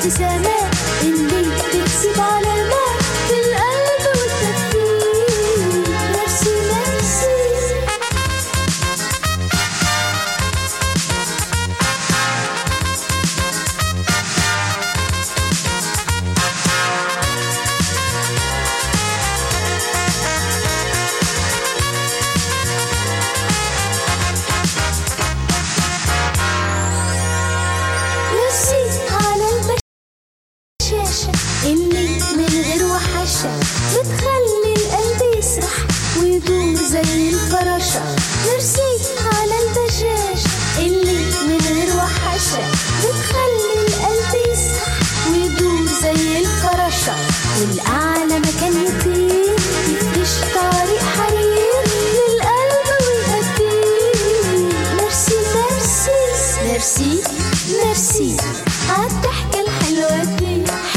ابتسامات اللي بتسيب علامات في القلب والتفكير. نفسي نفسي اللي من غير وحشة بتخلي القلب يسرح ويدور زي الفرح.